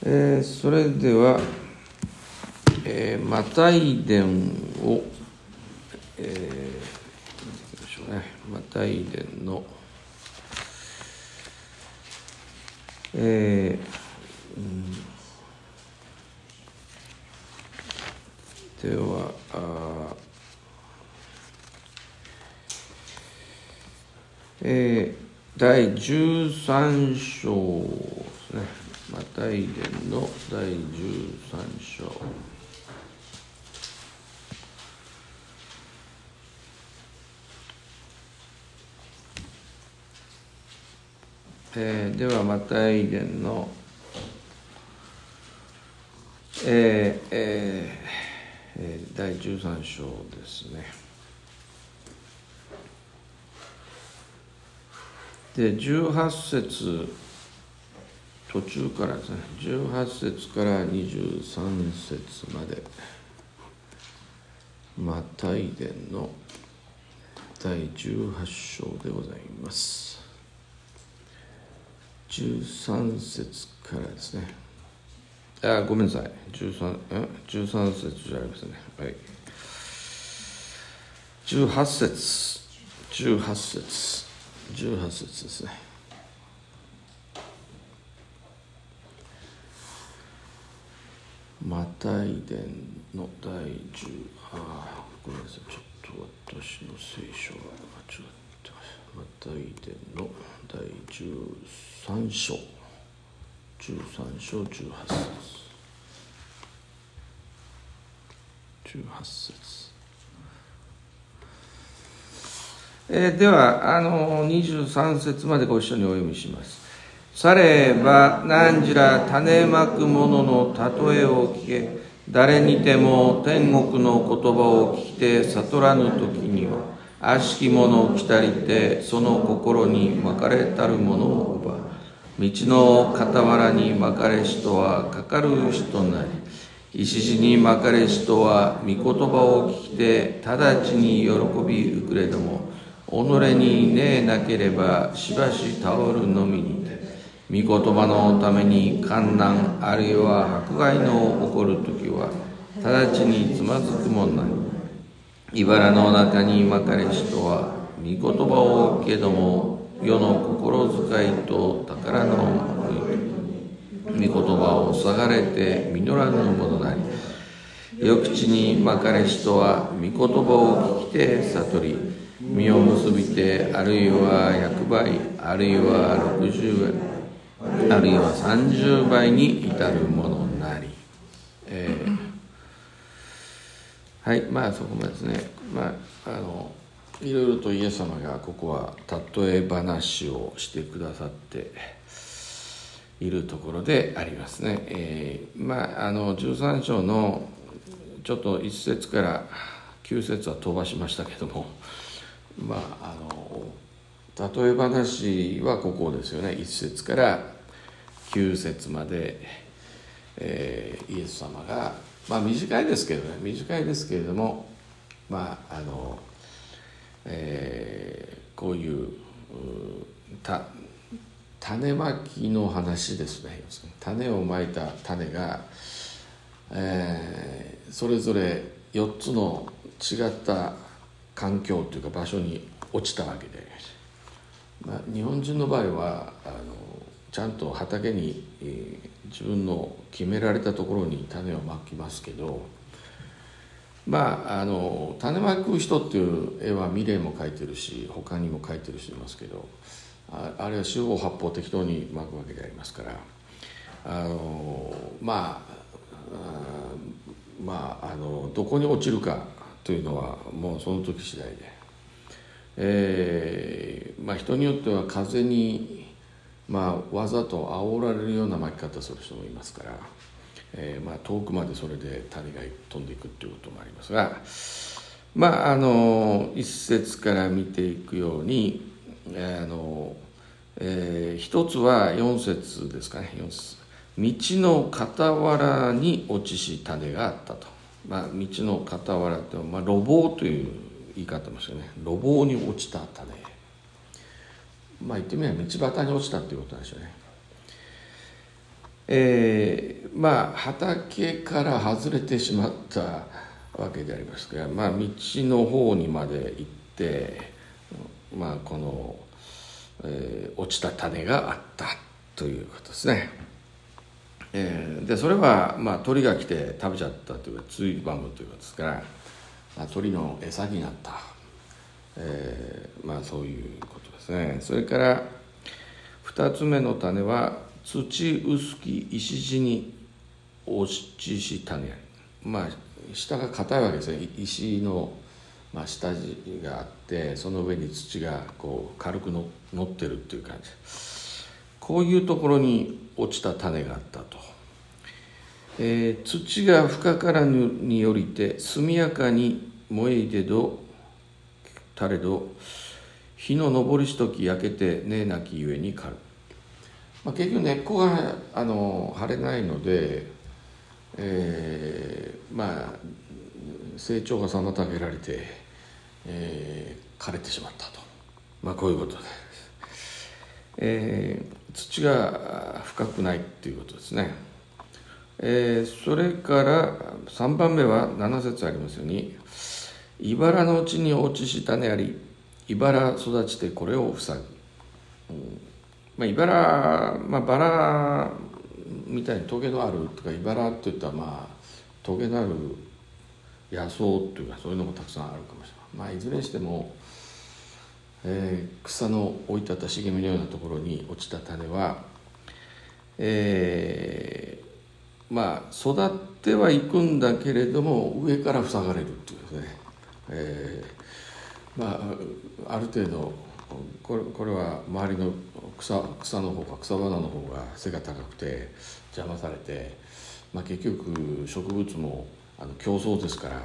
それでは、マタイ伝を、マタイ伝の、では第13章ですね。マタイ伝の第13章。ではマタイ伝の、第13章ですね。で18節途中からですね、18節から23節まで、マタイ伝の第18章でございます。13節からですね。ごめんなさい。13節じゃありませんね。はい。18節ですね。マタイ伝の第10、ごめんなさい。ちょっと私の聖書が間違ってます。マタイ伝の第13章。13章18節。では23節までご一緒にお読みします。されば何ら種まく者の例えを聞け。誰にても天国の言葉を聞きて悟らぬ時には悪しきものを来たりてその心にまかれたるものを奪う。道の傍らにまかれしとはかかる人なり、石地にまかれしとは御言葉を聞きて直ちに喜びうくれども、己にねえなければしばし倒るのみにて、御言葉のために患難あるいは迫害の起こるときは直ちにつまずくもんなり。茨の中にまかれしとは御言葉を聞けども世の心遣いと宝の御言葉を探れて実らぬものなり。緑地にまかれしとは御言葉を聞きて悟り、実を結びてあるいは100倍あるいは60倍あるいは30倍に至るものなり。はい、そこまでですね。いろいろとイエス様がここは例え話をしてくださっているところでありますね。13章のちょっと1節から9節は飛ばしましたけども、例え話はここですよね。1節から9節まで、イエス様が、短いですけれども、こういう種まきの話ですね。種をまいた種が、それぞれ4つの違った環境というか場所に落ちたわけで、日本人の場合はちゃんと畑に、自分の決められたところに種をまきますけど、種まく人っていう絵はミレーも描いてるし他にも描いてる人いますけど、あれは四方八方適当にまくわけでありますから、どこに落ちるかというのはもうその時次第で、人によっては風に、わざと煽られるような巻き方する人もいますから、遠くまでそれで種が飛んでいくということもありますが、一節から見ていくように、一つは4節ですかね。4節、道の傍らに落ちし種があったと。道の傍らというのは、路傍という言い方もしてね、路傍に落ちた種、言ってみれば道端に落ちたということなんでしょうね。 畑から外れてしまったわけでありますが、道の方にまで行って、この、落ちた種があったということですね。でそれは鳥が来て食べちゃったというか、ついばむということですから、鳥の餌になった、そういうことですね。それから2つ目の種は土薄き石地に落ちし種あり。下が硬いわけですね。石の、下地があって、その上に土がこう軽く乗ってるっていう感じ。こういうところに落ちた種があったと。土が深からぬによりて速やかに燃えいでどたれど、火の昇りしとき焼けてねなきゆえにかる。結局根っこが張れないので、成長が妨げられて、枯れてしまったと、こういうことで、土が深くないっていうことですね。それから3番目は7節ありますように、茨の地に落ちし種あり、茨育ちてこれを塞ぐ。茨、バラみたいにトゲのあるとか、茨といったらトゲのある野草というか、そういうのもたくさんあるかもしれない。いずれにしても、草の置いてあった茂みのようなところに落ちた種は、育ってはいくんだけれども上から塞がれるっていうですね。ある程度これは周りの草の方か草花の方が背が高くて邪魔されて、結局植物も競争ですから、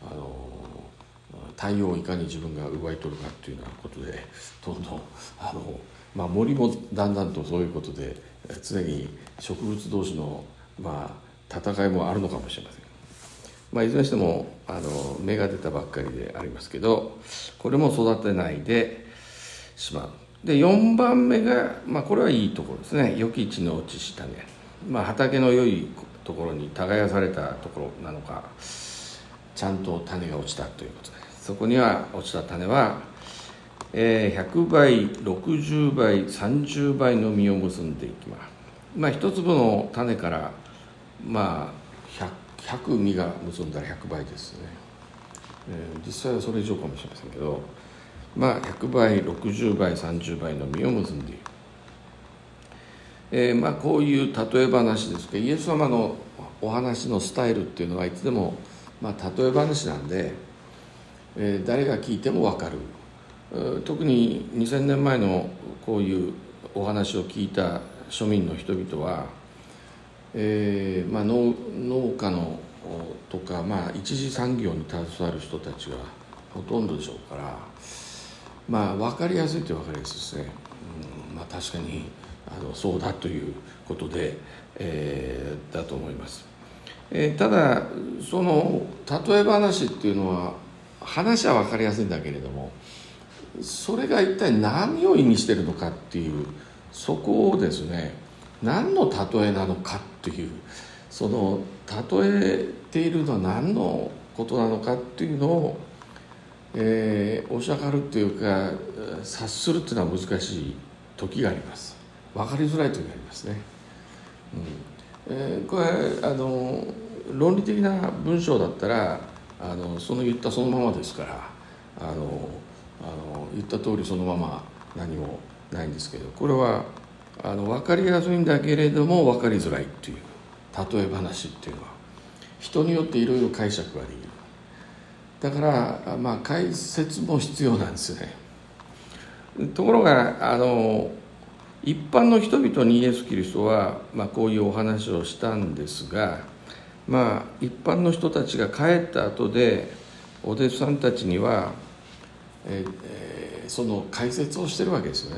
太陽をいかに自分が奪い取るかっていうようなことで、どんどん森もだんだんとそういうことで常に植物同士の戦いもあるのかもしれません。いずれにしても芽が出たばっかりでありますけど、これも育てないでしまう。で4番目が、これはいいところですね。良き地の落ちし種、畑の良いところに耕されたところなのか、ちゃんと種が落ちたということで、そこには落ちた種は、100倍60倍30倍の実を結んでいきます。一粒の種から100実が結んだら100倍ですね。実際はそれ以上かもしれませんけど、100倍60倍30倍の実を結んでいる。こういう例え話ですけど、イエス様のお話のスタイルっていうのはいつでも例え話なんで、誰が聞いても分かる。特に2000年前のこういうお話を聞いた庶民の人々は、農家のとか、一次産業に携わる人たちがほとんどでしょうから、分かりやすいと分かりやすいですね。確かにそうだということで、だと思います。ただその例え話っていうのは話は分かりやすいんだけれども、それが一体何を意味しているのかっていう、そこをですね、何の例えなのかっていう、その例えているのは何のことなのかっていうのを、おっしゃるっていうか察するっていうのは難しい時があります。分かりづらい時がありますね。これ論理的な文章だったらその言ったそのままですから、言った通りそのまま何もないんですけど、これは分かりやすいんだけれども分かりづらいっていう例え話っていうのは人によっていろいろ解釈ができる。だから解説も必要なんですよね。ところが一般の人々にイエス・キリストは、こういうお話をしたんですが、一般の人たちが帰った後でお弟子さんたちには、その解説をしてるわけですよ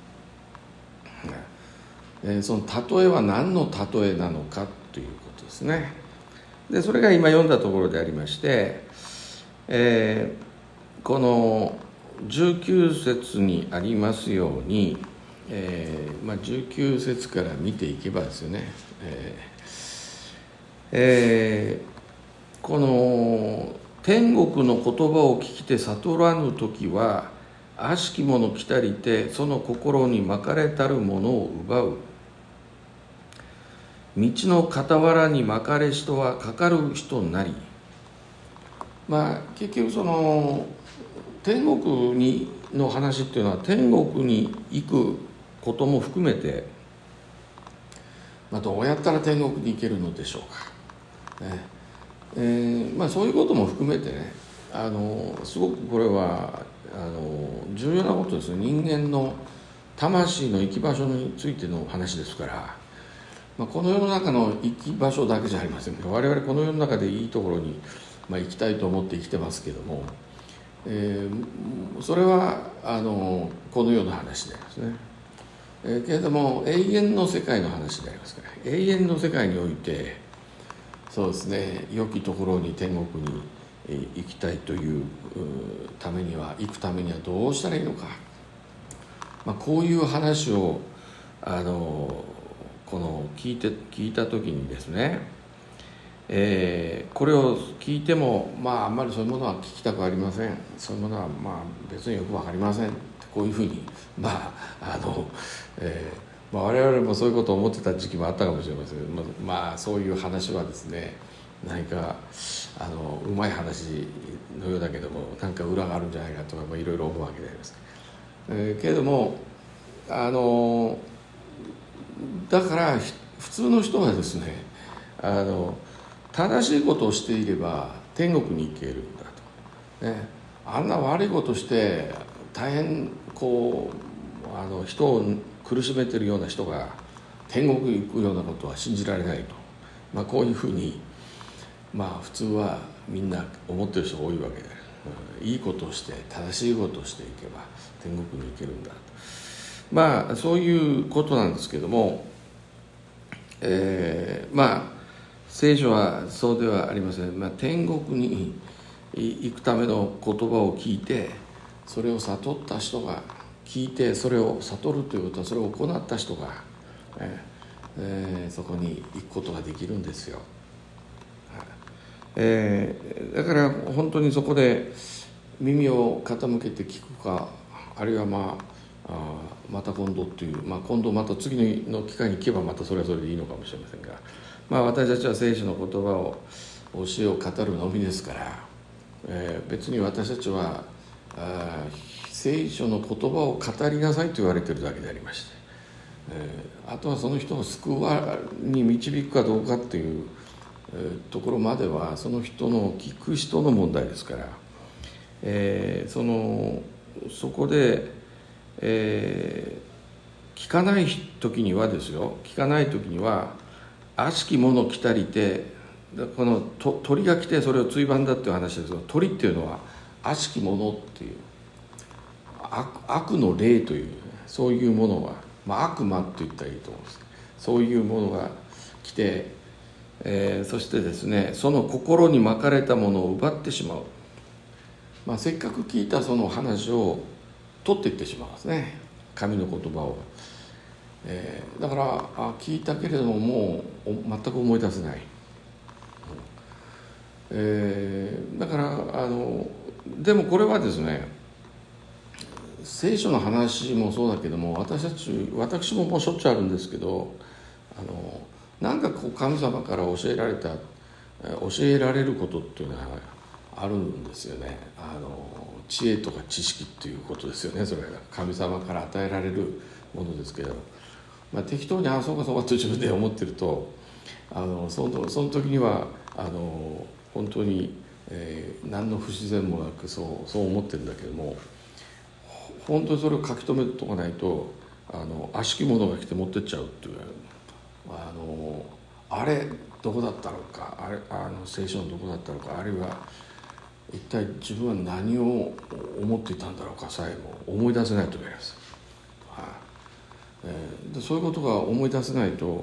ね。その例えは何の例えなのかということですね。でそれが今読んだところでありまして、この19節にありますように、 19節から見ていけばですよね、この天国の言葉を聞きて悟らぬ時は悪しき者来たりてその心にまかれたるものを奪う。道の傍らにまかれ人はかかる人なり、結局その天国の話っていうのは天国に行くことも含めて、どうやったら天国に行けるのでしょうか、そういうことも含めてね、すごくこれは重要なことですね。人間の魂の行き場所についての話ですから、この世の中の行き場所だけじゃありませんが、我々この世の中でいいところに、行きたいと思って生きてますけども、それはこの世の話でありますね。けれども永遠の世界の話でありますから、永遠の世界においてそうですね、良きところに天国に行きたいというためには、行くためにはどうしたらいいのか、こういう話をこの聞いた時にですね、これを聞いてもあんまりそういうものは聞きたくありません、そういうものは別によく分かりませんって、こういうふうに我々もそういうことを思ってた時期もあったかもしれませんけど、そういう話はですね、何かうまい話のようだけども何か裏があるんじゃないかとかいろいろ思うわけであります、けれどもだから普通の人はですね、正しいことをしていれば天国に行けるんだと、あんな悪いことして大変人を苦しめているような人が天国に行くようなことは信じられないと、こういうふうに普通はみんな思っている人が多いわけで、いいことをして正しいことをしていけば天国に行けるんだと、そういうことなんですけども、聖書はそうではありません。天国に行くための言葉を聞いて、それを悟った人が聞いて、それを悟るということはそれを行った人が、そこに行くことができるんですよ。だから本当にそこで耳を傾けて聞くか、あるいはまた今度という、今度また次の機会に行けばまたそれはそれでいいのかもしれませんが、私たちは聖書の言葉を教えを語るのみですから、別に私たちは聖書の言葉を語りなさいと言われているだけでありまして、あとはその人を救わに導くかどうかっていうところまではその人の聞く人の問題ですから、そこで、聞かない時にはですよ、聞かない時には悪しき者来たりて、この鳥が来てそれをついばんだっていう話ですが、鳥っていうのは悪しき者っていう悪の霊という、そういうものは、悪魔って言ったらいいと思うんです。そういうものが来て、そしてですね、その心に巻かれたものを奪ってしまう、せっかく聞いたその話を取っていってしまうんですね、神の言葉を。だから聞いたけれどももう全く思い出せない、だからでもこれはですね、聖書の話もそうだけども、私ももうしょっちゅうあるんですけど、なんか神様から教えられることっていうのはあるんですよね。知恵とか知識っていうことですよね。それが神様から与えられるものですけど、適当にそうかと自分で思ってると、その時には本当に、何の不自然もなくそう思ってるんだけども、本当にそれを書き留めておかないと悪しき者が来て持ってっちゃうっていう、あれどこだったのか、聖書のどこだったのか、あるいは一体自分は何を思っていたんだろうかさえも思い出せないと思います。でそういうことが思い出せないと、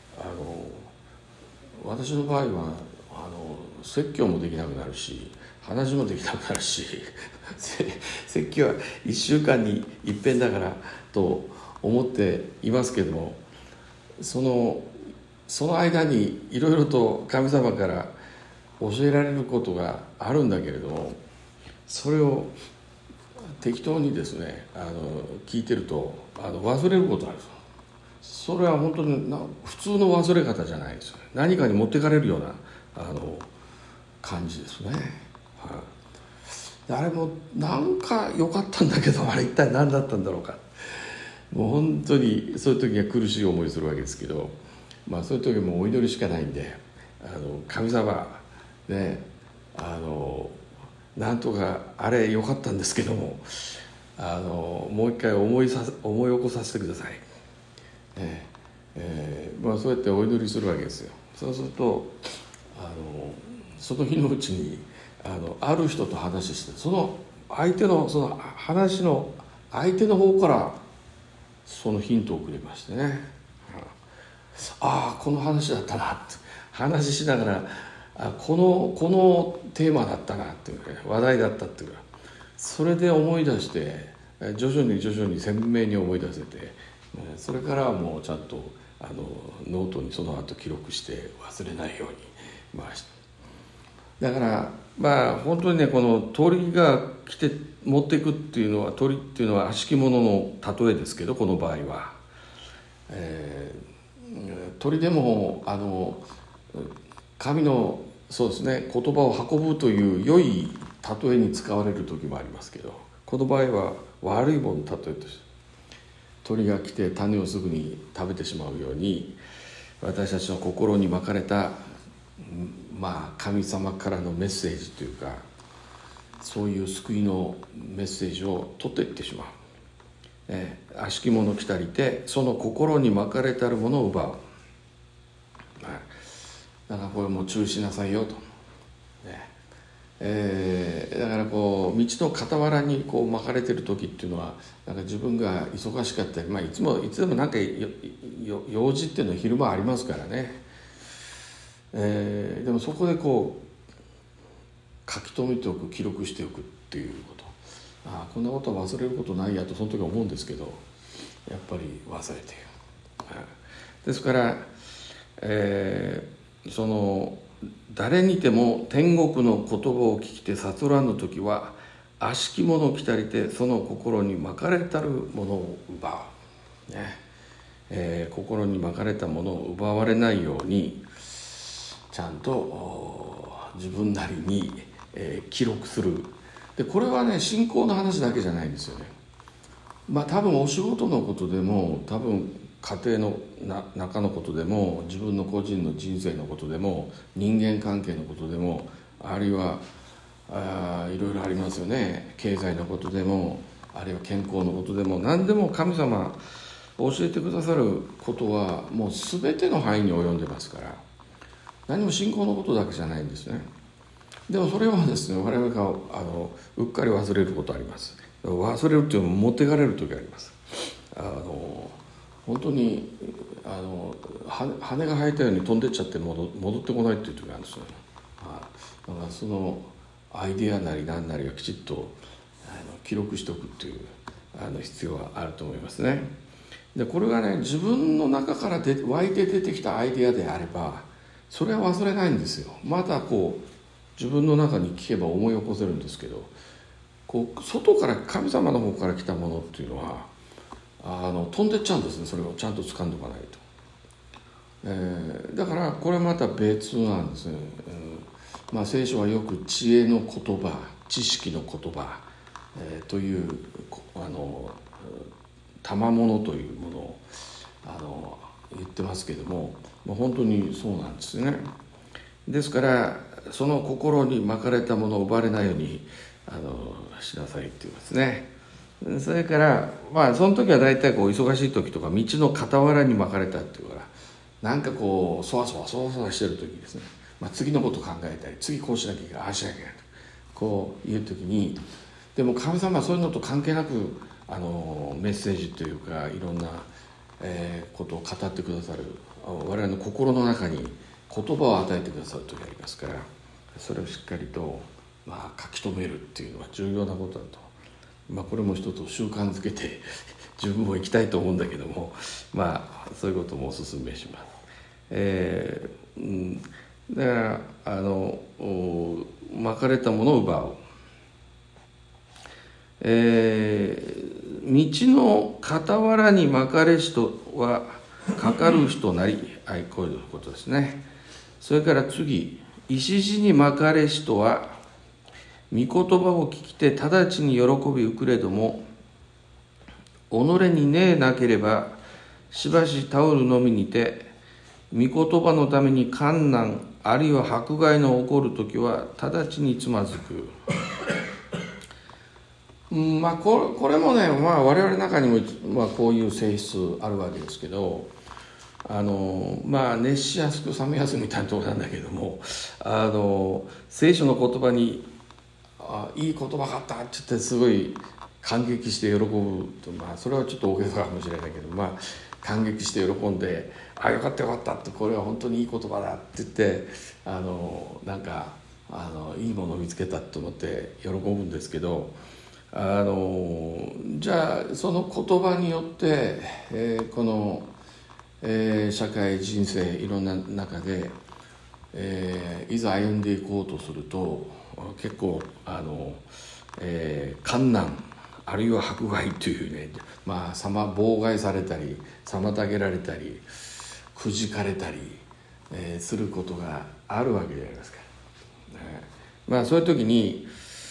私の場合は説教もできなくなるし、話もできなくなるし説教は1週間に一遍だからと思っていますけども、その間にいろいろと神様から教えられることがあるんだけれども、それを適当にですね聞いてると忘れることがある。それは本当に普通の忘れ方じゃないですよね。何かに持ってかれるような感じですね。あれもなんか良かったんだけど、あれ一体何だったんだろうか。もう本当にそういう時には苦しい思いするわけですけど、そういう時もお祈りしかないんで、神様ね、なんとかあれ良かったんですけども、もう一回思い起こさせてください、そうやってお祈りするわけですよ。そうするとその日のうちにある人と話して、その相手の話の相手の方からそのヒントをくれましてね、ああこの話だったなって話しながら、このテーマだったなっていうね、話題だったっていうか、それで思い出して徐々に鮮明に思い出せて、それからはもうちゃんとノートにその後記録して忘れないようにだから本当にね、この鳥が来て持っていくっていうのは、鳥っていうのは悪しきものの例えですけど、この場合は、鳥でも神のそうですね言葉を運ぶという良い例えに使われる時もありますけど、この場合は悪いものの例えとして、鳥が来て種をすぐに食べてしまうように、私たちの心に巻かれた神様からのメッセージというか、そういう救いのメッセージを取っていってしまう、悪しき者来たりてその心に巻かれたるものを奪う、だからこれも注意しなさいよと、だから道の傍らに巻かれてる時っていうのは、なんか自分が忙しかったり、いつでもなんか用事っていうのは昼間ありますからね、でもそこで書き留めておく、記録しておくっていうこと、こんなことは忘れることないやとその時は思うんですけど、やっぱり忘れている、ですから、誰にても天国の言葉を聞きて悟らぬ時は、悪しき者来たりてその心に巻かれたるものを奪う、心に巻かれたものを奪われないようにちゃんと自分なりに、記録する。でこれはね、信仰の話だけじゃないんですよね。多分お仕事のことでも、多分家庭の中のことでも、自分の個人の人生のことでも、人間関係のことでも、あるいはいろいろありますよね。経済のことでも、あるいは健康のことでも、何でも神様教えてくださることはもう全ての範囲に及んでますから、何も信仰のことだけじゃないんですね。でもそれはですね、我々がうっかり忘れることあります。忘れるっていうのも持っていかれる時あります。本当に羽が生えたように飛んでっちゃって戻ってこないっていう時があるんですよね。だからそのアイデアなり何なりをきちっと記録しておくっていう必要はあると思いますね。でこれがね、自分の中から湧いて出てきたアイデアであれば、それは忘れないんですよ。また自分の中に聞けば思い起こせるんですけど、外から神様の方から来たものっていうのは飛んでっちゃうんですね。それをちゃんと掴んでおかないと、だからこれまた別なんですね。聖書はよく知恵の言葉、知識の言葉、という賜物というものを言ってますけども、本当にそうなんですね。ですからその心に巻かれたものを奪われないようにしなさいって言いますね。それからその時は大体忙しい時とか、道の傍らに巻かれたっていうから、なんかそわそわしてる時にですね、次のこと考えたり、次こうしなきゃいけない、ああしなきゃいけないという時に、でも神様はそういうのと関係なくメッセージというか、いろんな、ことを語ってくださる、我々の心の中に言葉を与えてくださる時がありますから、それをしっかりと書き留めるっていうのは重要なことだとこれも一つ習慣づけて自分も行きたいと思うんだけども、そういうこともお勧めします。だからまかれたものを奪う、道の傍らにまかれしとはかかる人なり、こういうことですね。それから次、石地にまかれしとは御言葉を聞きて直ちに喜びうくれども、己にねえなければしばしタオルのみにて、御言葉のために困難あるいは迫害の起こるときは直ちにつまずく。これもね、我々の中にも、こういう性質あるわけですけど、熱しやすく冷めやすいみたいなところなんだけども、聖書の言葉にいい言葉があったって言ってすごい感激して喜ぶと、それはちょっと大げさかもしれないけど、感激して喜んで、よかったよかったって、これは本当にいい言葉だって言って、いいものを見つけたと思って喜ぶんですけど、じゃあその言葉によって、この、社会人生いろんな中で、いざ歩んでいこうとすると結構困難あるいは迫害というね、妨害されたり妨げられたりくじかれたり、することがあるわけじゃないですか。そういう時に、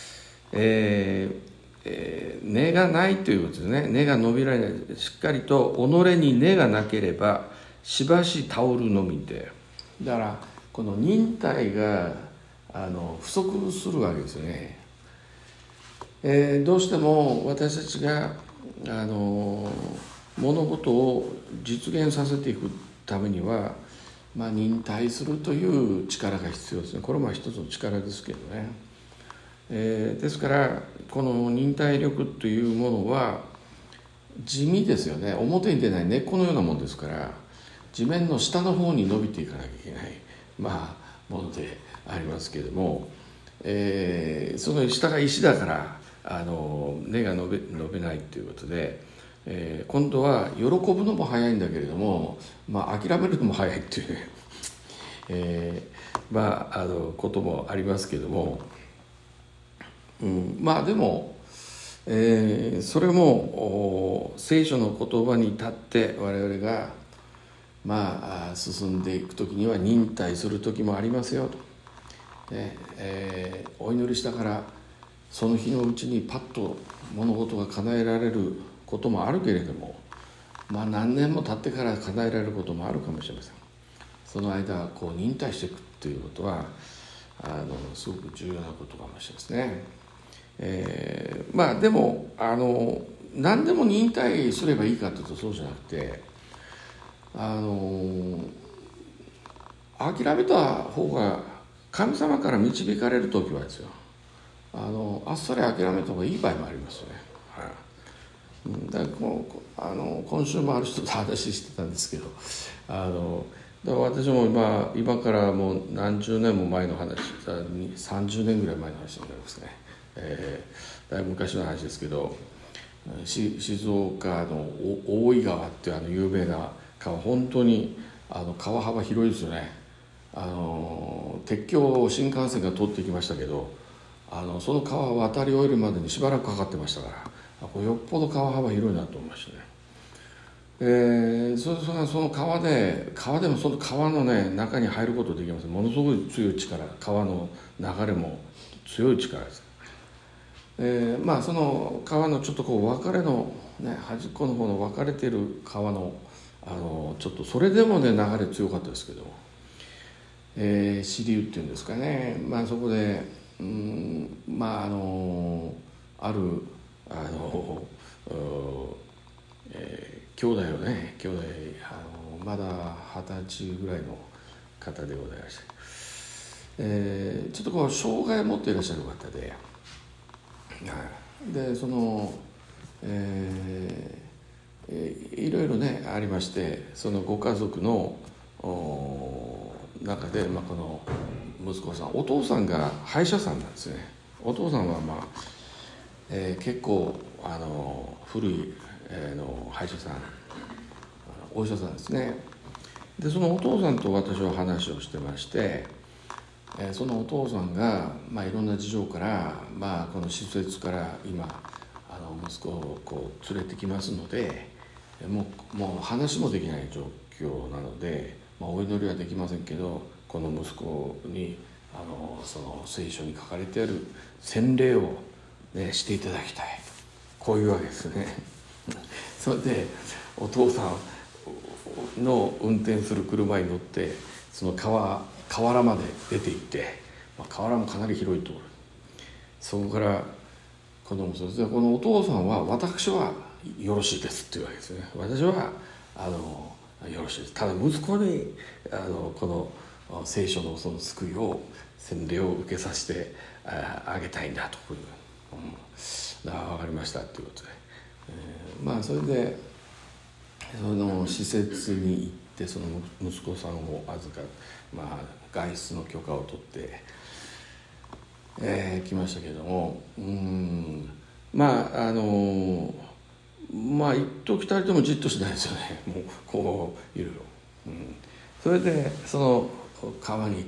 根がないということですね。根が伸びられない。しっかりと己に根がなければしばしタオルのみで、だからこの忍耐が不足するわけですよね。どうしても私たちが物事を実現させていくためには、忍耐するという力が必要ですね。これも一つの力ですけどね。ですからこの忍耐力というものは地味ですよね。表に出ない根っこのようなものですから、地面の下の方に伸びていかなきゃいけないものでありますけれども、その下が石だから根が伸びないということで、今度は喜ぶのも早いんだけれども、諦めるのも早いっていうね、こともありますけれども、でも、それも聖書の言葉に立って我々が進んでいくときには忍耐するときもありますよと、お祈りしたからその日のうちにパッと物事が叶えられることもあるけれども、何年も経ってから叶えられることもあるかもしれません。その間忍耐していくということはすごく重要なことかもしれないですね。でも何でも忍耐すればいいかというとそうじゃなくて、諦めた方が神様から導かれる時はですよ、あっさり諦めた方がいい場合もありますよね。だから今週もある人と話してたんですけど、だから私も今からもう何十年も前の話、30年ぐらい前の話になりますね。だいぶ昔の話ですけど、静岡の大井川っていう有名な川、本当に川幅広いですよね。鉄橋を新幹線が通ってきましたけど、その川を渡り終えるまでにしばらくかかってましたから、よっぽど川幅広いなと思いましたね。その川でもその川のね中に入ることできます。ものすごい強い力、川の流れも強い力です。その川のちょっと分かれの、端っこの方の分かれている川のちょっとそれでもね流れ強かったですけど、支流っていうんですかね、そこである兄弟まだ20歳ぐらいの方でございまして、ちょっと障害を持っていらっしゃる方で、その、いろいろねありまして、そのご家族の中で、この息子さん、お父さんが歯医者さんなんですね。お父さんは結構古い、歯医者さん、お医者さんですね。でそのお父さんと私は話をしてまして、そのお父さんが、いろんな事情から、この施設から今息子をこう連れてきますので、もう話もできない状況なので、お祈りはできませんけど、この息子にその聖書に書かれてある洗礼を、していただきたい、こういうわけですね。それでお父さんの運転する車に乗ってその河原まで出て行って、河原もかなり広いところ、そこから子供そしてこのお父さんは私はよろしいですっていうわけですね。私はよろしいです。ただ息子にこの聖書のその救いを洗礼を受けさせてあげたいんだという、分かりましたということで、それでその施設に行ってその息子さんを預かる、外出の許可を取って、来ましたけれども、一時たりともじっとしないですよね。もうこういろいろ、それでその川に行って、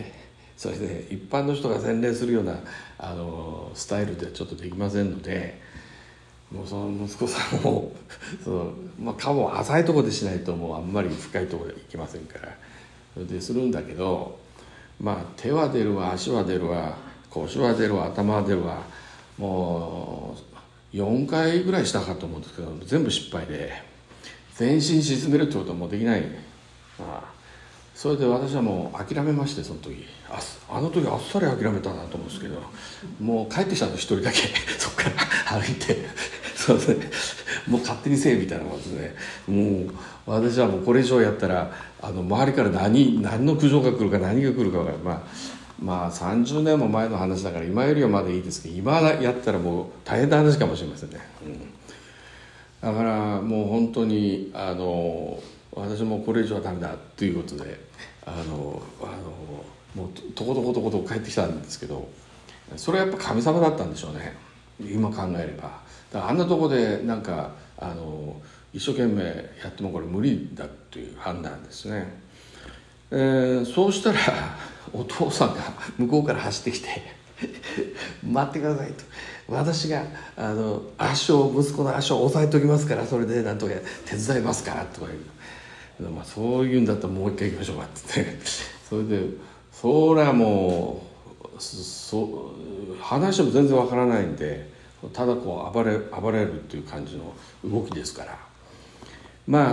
それで一般の人が洗礼するようなスタイルではちょっとできませんので、もうその息子さんを川も浅いところでしないともうあんまり深いところで行けませんから、それでするんだけど、手は出るわ、足は出るわ、腰は出るわ、頭は出るわ、もう4回ぐらいしたかと思うんですけど全部失敗で、全身沈めるってことはもうできない。それで私はもう諦めまして、その時あの時あっさり諦めたなと思うんですけど、もう帰ってきたの一人だけそこから歩いてそうですね、もう勝手にせえみたいなことですね。もう私はもうこれ以上やったら周りから何の苦情が来るか何が来るかが30年も前の話だから今よりはまだいいですけど、今やったらもう大変な話かもしれませんね。だからもう本当に私もこれ以上はダメだということでもうとこと帰ってきたんですけど、それはやっぱ神様だったんでしょうね、今考えれば。だからあんなとこでなんか一生懸命やってもこれ無理だという判断ですね。そうしたらお父さんが向こうから走ってきて待ってくださいと、私が息子の足を押さえておきますから、それでなんとか手伝いますからとかいう、そういうんだったらもう一回行きましょうかって言ってそれでそれはもう話も全然わからないんで、ただこう暴れるっていう感じの動きですから、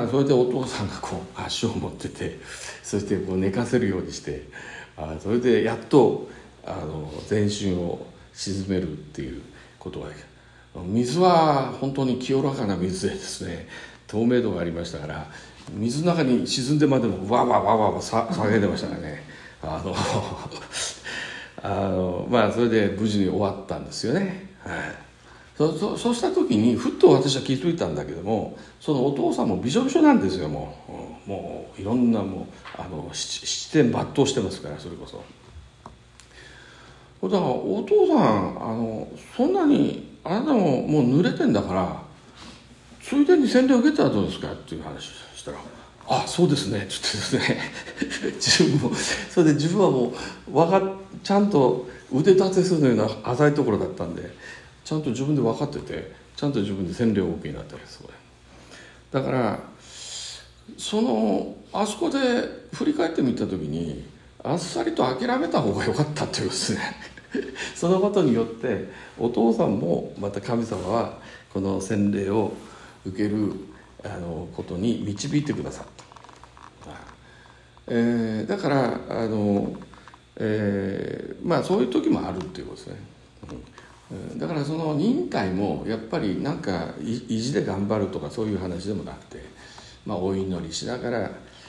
それでお父さんがこう足を持ってて、そしてこう寝かせるようにして、それでやっと全身を沈めるっていうことが、水は本当に清らかな水でですね、透明度がありましたから、水の中に沈んでまでもわわわわわ叫んでましたからね。それで無事に終わったんですよね。そうした時にふっと私は気づいたんだけども、そのお父さんもびしょびしょなんですよ。もういろんな七点抜刀してますから、それこそ。だからお父さんそんなにあなたももう濡れてんだからついでに洗礼を受けたらどうですかっていう話したら、そうですねって言ってですねそれで自分はもうちゃんと腕立てするのような浅いところだったんで、ちゃんと自分で分かってて、ちゃんと自分で洗礼を受けになったわけです。だからあそこで振り返ってみた時にあっさりと諦めた方が良かったっていうですねそのことによってお父さんもまた神様はこの洗礼を受けることに導いてくださった。だからそういう時もあるっていうことですね。だからその忍耐もやっぱりなんか意地で頑張るとかそういう話でもなくて、お祈りしながら、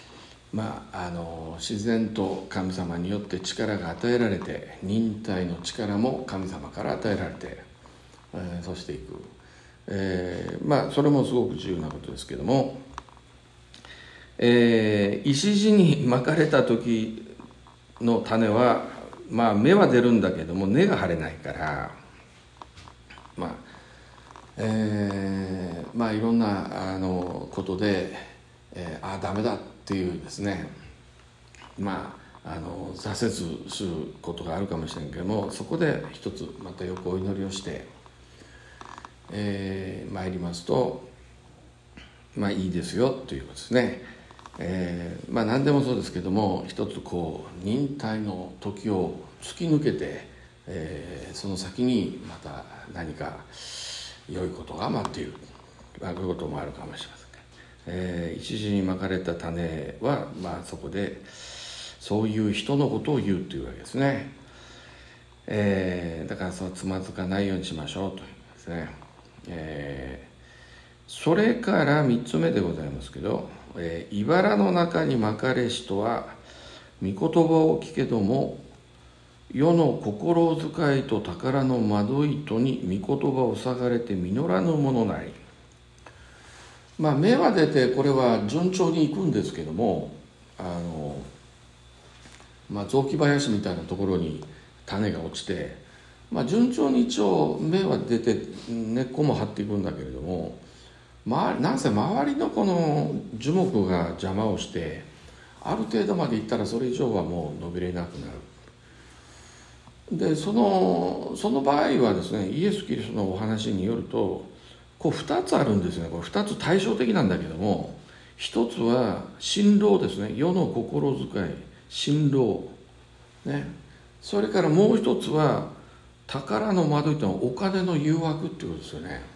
自然と神様によって力が与えられて、忍耐の力も神様から与えられて、そうしていく、それもすごく重要なことですけども、石地にまかれた時の種は、芽は出るんだけども根が張れないから、 いろんなことで、ダメだっていうですね、挫折することがあるかもしれんけども、そこで一つまたよくお祈りをして、参りますと、いいですよということですね。何でもそうですけども、一つ忍耐の時を突き抜けて、その先にまた何か良いことが待っている、こういうこともあるかもしれません。一時にまかれた種は、そこでそういう人のことを言うというわけですね。だからつまずかないようにしましょうというですね。それから3つ目でございますけど、茨の中にまかれしとは御言葉を聞けども世の心遣いと宝の惑いとに御言葉を塞がれて実らぬものなり。芽は出てこれは順調にいくんですけども、雑木林みたいなところに種が落ちて、順調に一応芽は出て根っこも張っていくんだけれども、なんせ周りのこの樹木が邪魔をして、ある程度までいったらそれ以上はもう伸びれなくなる。でその場合はですね、イエス・キリストのお話によると2つあるんですね。これ2つ対照的なんだけども、1つは辛労ですね、世の心遣い、辛労ね。それからもう1つは宝の惑いというのはお金の誘惑っていうことですよね。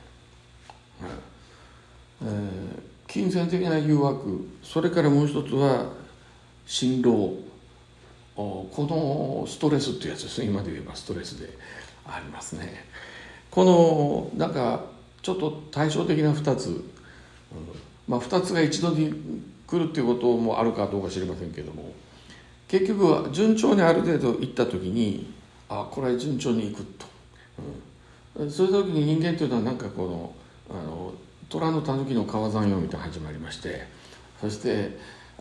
金銭的な誘惑、それからもう一つは辛労、このストレスっていうやつですね。今で言えばストレスでありますね。このちょっと対照的な2つ、2つが一度に来るっていうこともあるかどうか知りませんけども、結局は順調にある程度いった時に、これは順調にいくと、そういう時に人間というのは虎の狸の川山用みたいな始まりまして、そして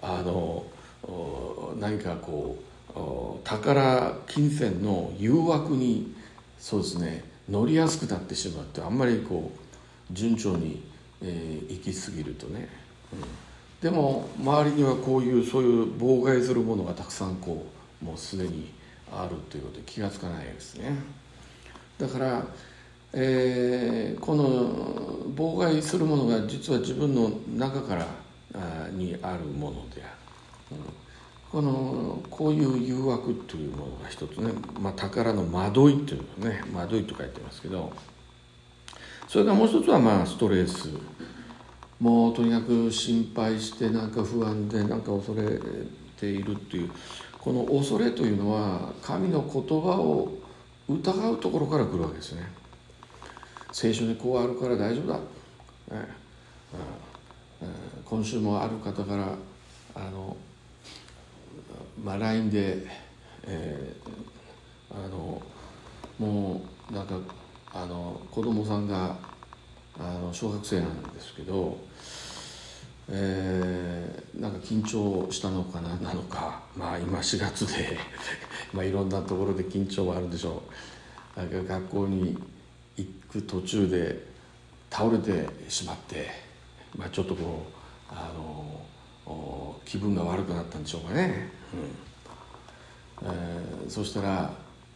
何か宝金銭の誘惑にそうですね乗りやすくなってしまって、あんまり順調に、行き過ぎるとね、でも周りにはそういう妨害するものがたくさんもうすでにあるということで気がつかないですね。だから、この妨害するものが実は自分の中からにあるものである、こういう誘惑というものが一つね、宝の惑いというのね、惑いと書いてますけど、それからもう一つはストレス、もうとにかく心配して不安で恐れているっていう、この恐れというのは神の言葉を疑うところから来るわけですね。聖書にこうあるから大丈夫だ、今週もある方からLINE で、もう子供さんが小学生なんですけど、緊張したのかなのか、今4月でいろんなところで緊張はあるんでしょう。学校に行く途中で倒れてしまって、ちょっと気分が悪くなったんでしょうかね。そしたら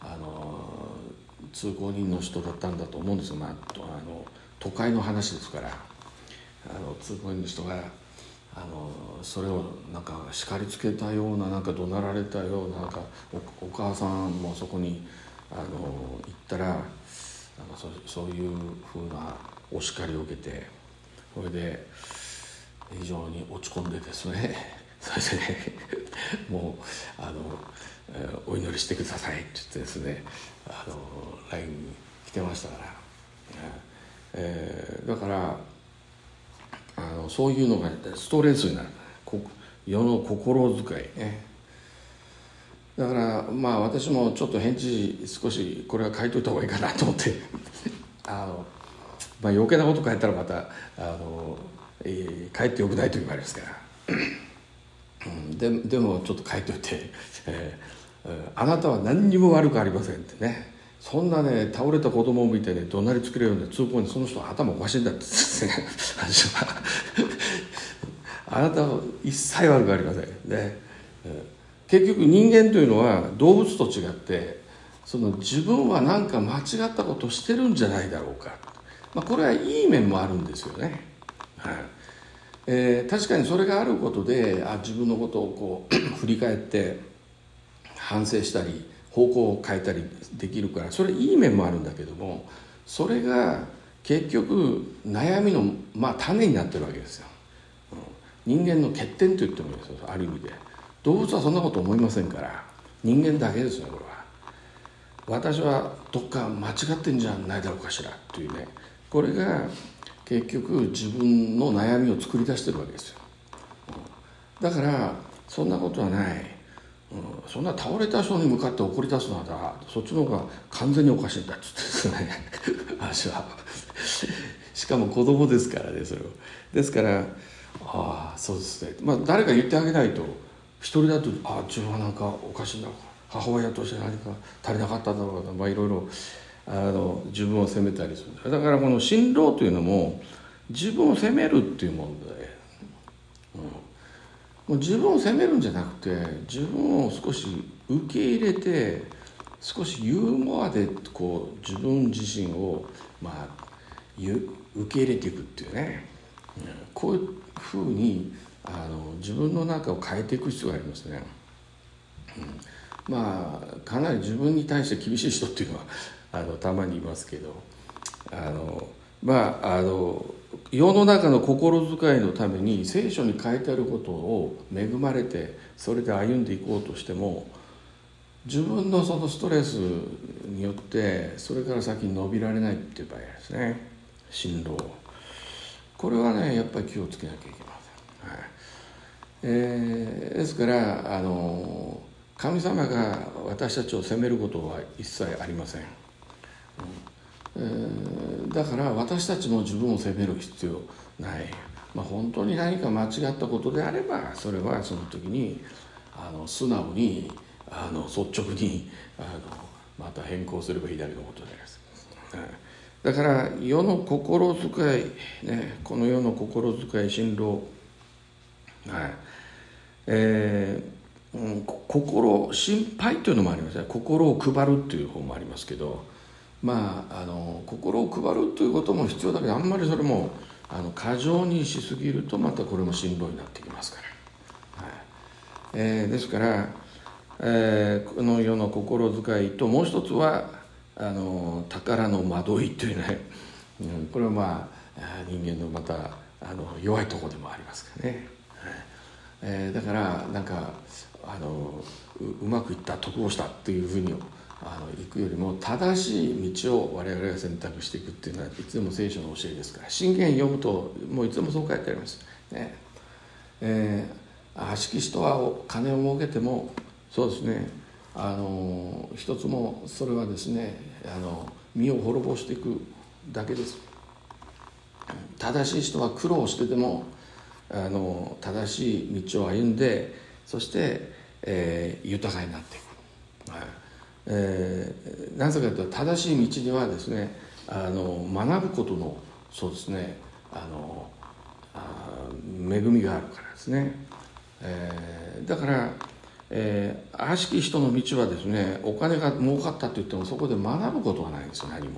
通行人の人だったんだと思うんですよ。都会の話ですから、通行人の人がそれを叱りつけたような、怒鳴られたような、お母さんもそこに行ったらそういうふうなお叱りを受けて、それで非常に落ち込んでですね、それでねもうお祈りしてくださいって言ってですね、LINE に来てましたから、だからそういうのがストレスになる、世の心遣いね。だから私もちょっと返事少しこれは書いといた方がいいかなと思って余計なこと書いたらまた書いてよくないと言われますからでもちょっと書いといて、あなたは何にも悪くありませんってね、 そんなね倒れた子供を見てね怒鳴りつけるような通行にその人は頭おかしいんだってですね私はあなたは一切悪くありませんね。結局人間というのは動物と違ってその自分は何か間違ったことをしてるんじゃないだろうか、これはいい面もあるんですよね。確かにそれがあることで自分のことをこう振り返って反省したり方向を変えたりできるからそれいい面もあるんだけども、それが結局悩みの、種になってるわけですよ。人間の欠点と言ってもいいですよ、ある意味で。動物はそんなこと思いませんから、人間だけですね。これは私はどっか間違ってんじゃないだろうかしらというね、これが結局自分の悩みを作り出してるわけですよ。だからそんなことはない、そんな倒れた人に向かって怒り出すのはそっちの方が完全におかしいんだっつってですね私はしかも子供ですからね、それを。ですからそうですね、誰か言ってあげないと、一人だと自分はなんかおかしいんだろうか、母親として何か足りなかったんだろうか、いろいろ自分を責めたりする。だからこの心労というのも自分を責めるっていうもので、もう自分を責めるんじゃなくて自分を少し受け入れて、少しユーモアでこう自分自身を受け入れていくっていうね、こういうふうに自分の中を変えていく必要がありますね。かなり自分に対して厳しい人っていうのはたまにいますけど、世の中の心遣いのために聖書に書いてあることを恵まれてそれで歩んでいこうとしても、自分のそのストレスによってそれから先に伸びられないっていう場合ですね、心労。これはねやっぱり気をつけなきゃいけません。ですから神様が私たちを責めることは一切ありません。だから私たちも自分を責める必要ない。本当に何か間違ったことであればそれはその時に素直に率直にまた変更すればいいだけのことであります。だから世の心遣い、この世の心遣い心労、心配というのもありますね。心を配るという方もありますけど、心を配るということも必要だけど、あんまりそれも過剰にしすぎるとまたこれも心労になってきますから、ですから、この世の心遣いともう一つは宝の惑いというね、これは人間のまた弱いところでもありますからね。だからなんかうまくいった得をしたっていうふうに行くよりも、正しい道を我々が選択していくっていうのはいつでも聖書の教えですから。箴言読むともういつでもそう書いてありますね。悪しき人は金を儲けてもそうですね、一つもそれはですね身を滅ぼしていくだけです。正しい人は苦労してでも正しい道を歩んで、そして、豊かになっていく。なぜかというと正しい道にはですね学ぶことのそうですね恵みがあるからですね。だから悪しき人の道はですね、お金が儲かったといってもそこで学ぶことはないんですよ、何も。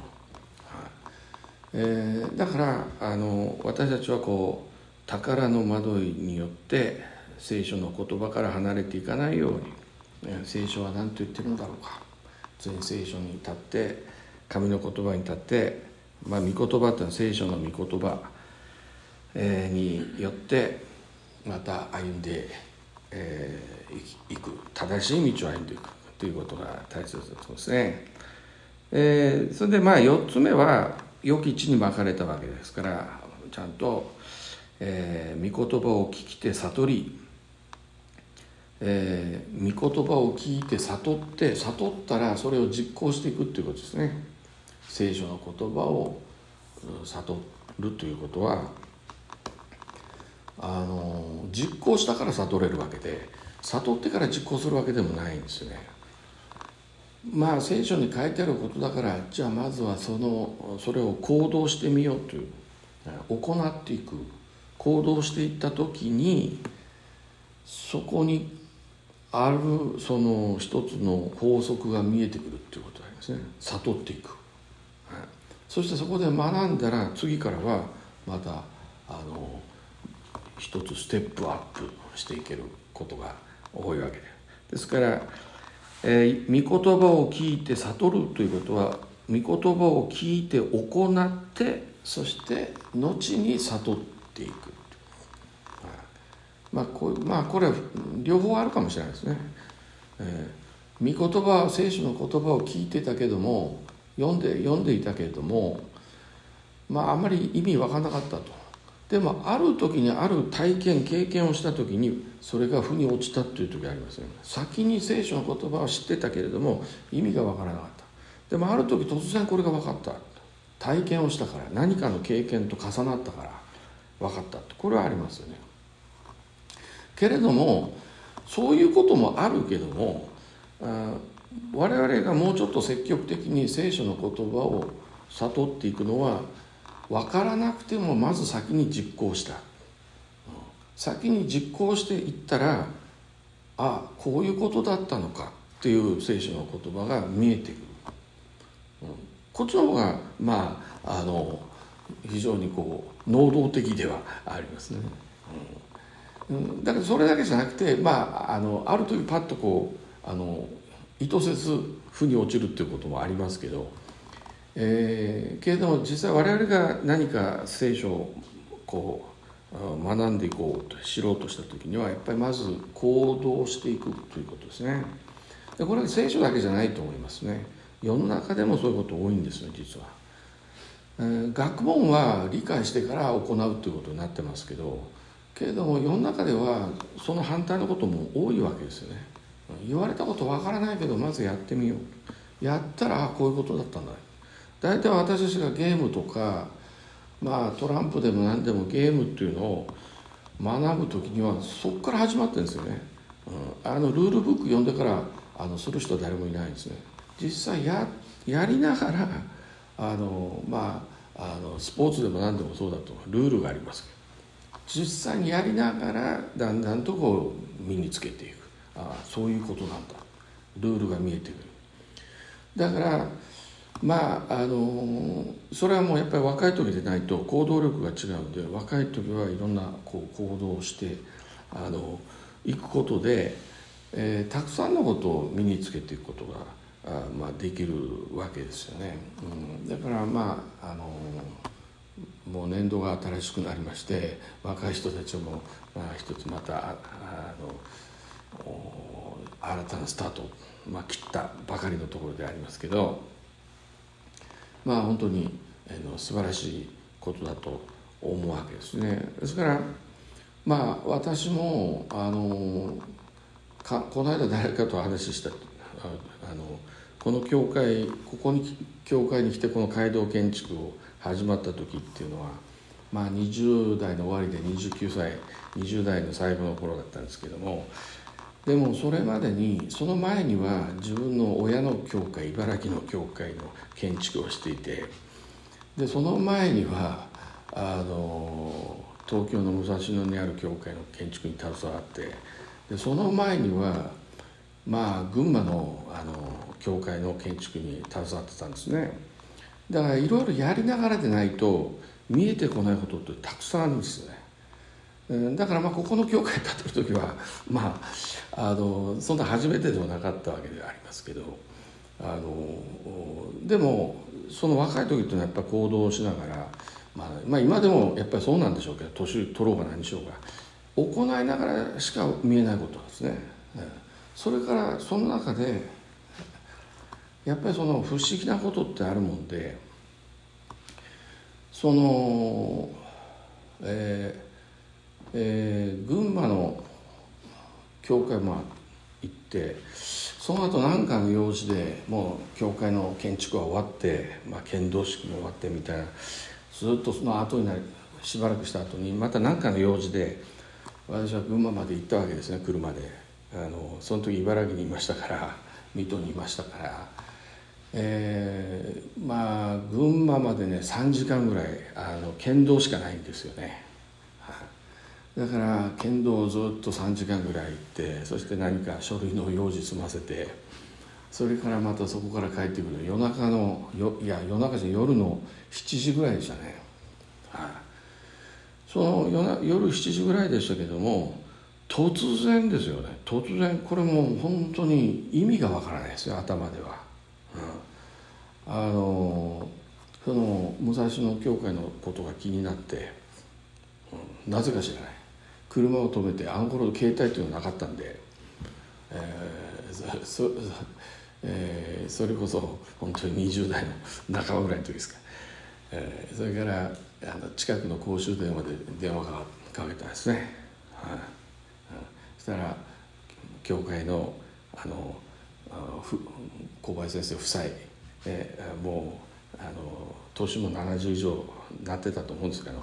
だから私たちはこう宝の惑いによって聖書の言葉から離れていかないように、聖書は何と言ってるんだろうか、全聖書に立って神の言葉に立って、御言葉というのは聖書の御言葉、によってまた歩んでいく、正しい道を歩んでいくということが大切だと思いますね。それで4つ目は良き地にまかれたわけですから、ちゃんと、御言葉を聞きて悟り、御言葉を聞いて悟ったらそれを実行していくということですね。聖書の言葉を悟るということは実行したから悟れるわけで、悟ってから実行するわけでもないんですよね。 聖書に書いてあることだから、じゃあまずはそれを行動してみようという、行っていく、行動していった時に、そこにあるその一つの法則が見えてくるっていうことがありますね。悟っていく、そしてそこで学んだら、次からはまた一つステップアップしていけることが多いわけですから、御言葉を聞いて悟るということは、御言葉を聞いて行って、そして後に悟っていく。これは両方あるかもしれないですね。御言葉、聖書の言葉を聞いてたけども、読んでいたけれども、あんまり意味分からなかったと。でもある時にある経験をした時に、それが腑に落ちたという時がありますよね。先に聖書の言葉を知ってたけれども意味が分からなかった。でもある時突然これが分かった。体験をしたから、何かの経験と重なったから分かったと。これはありますよね。けれどもそういうこともあるけども、我々がもうちょっと積極的に聖書の言葉を悟っていくのは、分からなくてもまず先に実行した。先に実行していったら、こういうことだったのかっていう聖書の言葉が見えてくる。こっちの方が非常に能動的ではありますね。だからそれだけじゃなくて、ある時パッと意図せず腑に落ちるっていうこともありますけど、けれども実際我々が何か聖書を学んでいこうと知ろうとした時には、やっぱりまず行動していくということですね。でこれは聖書だけじゃないと思いますね。世の中でもそういうこと多いんですよ、実は。学問は理解してから行うということになってますけど、けれども世の中ではその反対のことも多いわけですよね。言われたことわからないけど、まずやってみよう。やったらこういうことだったんだ。大体私たちがゲームとか、トランプでも何でもゲームっていうのを学ぶときにはそこから始まってるんですよね。ルールブック読んでからする人は誰もいないんですね。実際やりながらスポーツでも何でもそうだとルールがありますけど、実際にやりながらだんだんと身につけていく。そういうことなんだ、ルールが見えてくる。だからそれはもうやっぱり若い時でないと行動力が違うので、若い時はいろんな行動をしていくことで、たくさんのことを身につけていくことができるわけですよね。だからもう年度が新しくなりまして、若い人たちも一つまた新たなスタートを切ったばかりのところでありますけど、本当に素晴らしいことだと思うわけですね。ですから私もこの間誰かと話した、この教会に来てこの街道建築を始まった時っていうのは、20代の終わりで29歳20代の最後の頃だったんですけども、でもそれまでにその前には自分の親の教会、茨城の教会の建築をしていて、でその前には東京の武蔵野にある教会の建築に携わって、でその前には群馬の教会の建築に携わってたんですね。だからいろいろやりながらでないと見えてこないことってたくさんあるんですよね。だからここの教会建てる時はそんな初めてではなかったわけではありますけど、でもその若い時っていうのはやっぱり行動しながら、今でもやっぱりそうなんでしょうけど、年取ろうが何しようが行いながらしか見えないことですね。それからその中でやっぱりその不思議なことってあるもんで、群馬の教会も行って、その後何かの用事でもう教会の建築は終わって、献堂式も終わってみたいな、ずっとその後にしばらくした後にまた何かの用事で私は群馬まで行ったわけですね、車で。その時茨城にいましたから水戸にいましたから、群馬までね3時間ぐらい県道しかないんですよね。だから県道をずっと3時間ぐらい行って、そして何か書類の用事済ませて、それからまたそこから帰ってくる夜中じゃ夜の7時ぐらいでしたね。その夜7時ぐらいでしたけども、突然ですよね。突然、これもう本当に意味がわからないですよ、頭では。その武蔵野教会のことが気になって、なぜか知らない、車を止めて、あの頃携帯っていうのはなかったんで、それこそ本当に20代の半ばぐらいの時ですか、それから近くの公衆電話で電話かけたんですね。そしたら教会の小林先生夫妻、もう年も70以上なってたと思うんですけど、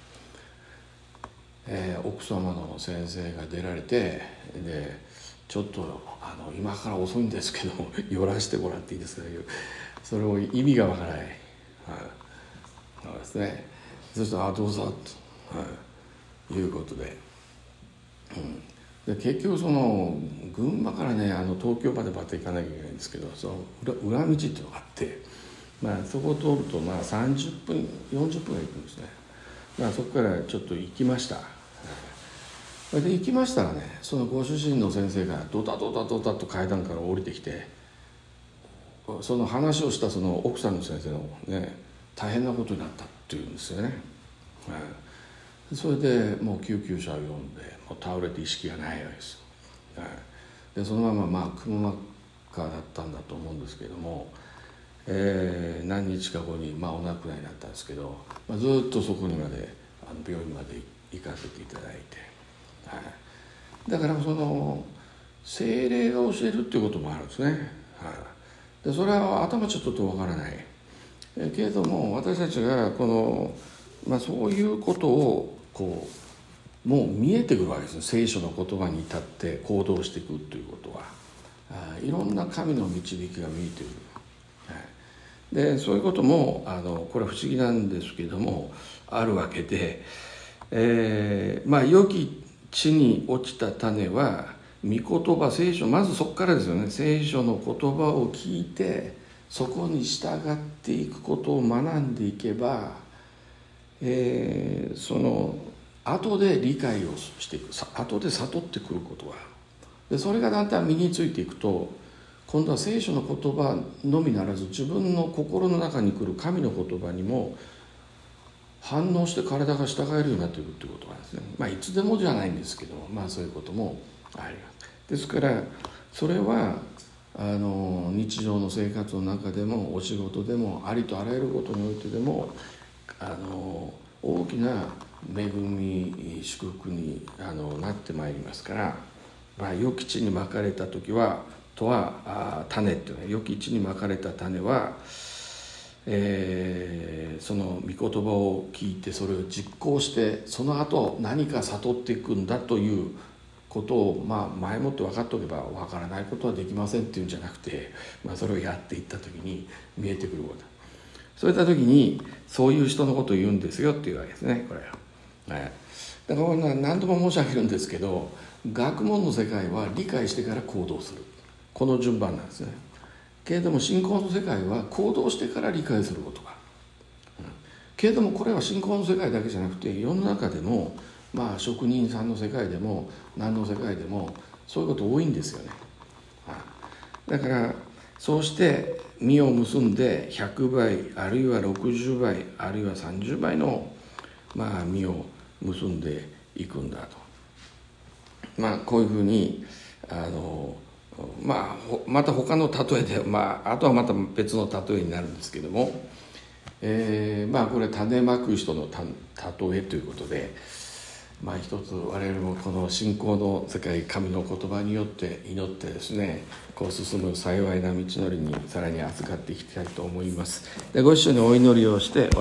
奥様の先生が出られて、でちょっと今から遅いんですけど寄らせてもらっていいですかという、それも意味がわからない、そうですね。そしたらどうぞと、いうことで、で結局その群馬からね東京までバッと行かなきゃいけないんですけど、その裏道っていうのがあって、そこを通ると30分40分が行くんですね。そこからちょっと行きました。で行きましたらね、そのご主人の先生がドタドタドタと階段から降りてきて、その話をしたその奥さんの先生のね、大変なことになったっていうんですよね。それでもう救急車を呼んで、もう倒れて意識がないわけです。でそのままくも膜下だったんだと思うんですけども、何日か後にお亡くなりになったんですけど、ずっとそこにまで病院まで行かせていただいて、だからその聖霊が教えるっていうこともあるんですね。でそれは頭ちょっとわからない、けれども私たちがこの、そういうことをもう見えてくるわけですね。聖書の言葉に立って行動していくということは、いろんな神の導きが見えてくる、でそういうこともこれは不思議なんですけどもあるわけで、良き地に落ちた種は御言葉、聖書、まずそこからですよね。聖書の言葉を聞いてそこに従っていくことを学んでいけば、その後で理解をしていく、後で悟ってくることは、でそれがだんだん身についていくと、今度は聖書の言葉のみならず自分の心の中に来る神の言葉にも反応して体が従えるようになっていくということなんですね。いつでもじゃないんですけど、そういうこともあります。ですからそれは日常の生活の中でもお仕事でもありとあらゆることにおいてでも大きな恵み祝福になってまいりますから、良き地にまかれた時は種っていうのは、良き地にまかれた種は、その御言葉を聞いてそれを実行して、その後何か悟っていくんだということを、前もって分かっておけば分からないことはできませんっていうんじゃなくて、それをやっていった時に見えてくること、そういった時にそういう人のことを言うんですよっていうわけですね、これは。だから何度も申し上げるんですけど、学問の世界は理解してから行動する、この順番なんですね。けれども信仰の世界は行動してから理解することが、けれどもこれは信仰の世界だけじゃなくて世の中でも、職人さんの世界でも何の世界でもそういうこと多いんですよね。だからそうして実を結んで100倍あるいは60倍あるいは30倍の実を結んでいくんだと、こういうふうにまた他の例えで、あとはまた別の例えになるんですけども、これ種まく人の例えということで、一つ我々もこの信仰の世界、神の言葉によって祈ってですね、進む幸いな道のりにさらに預かっていきたいと思います。でご一緒にお祈りをして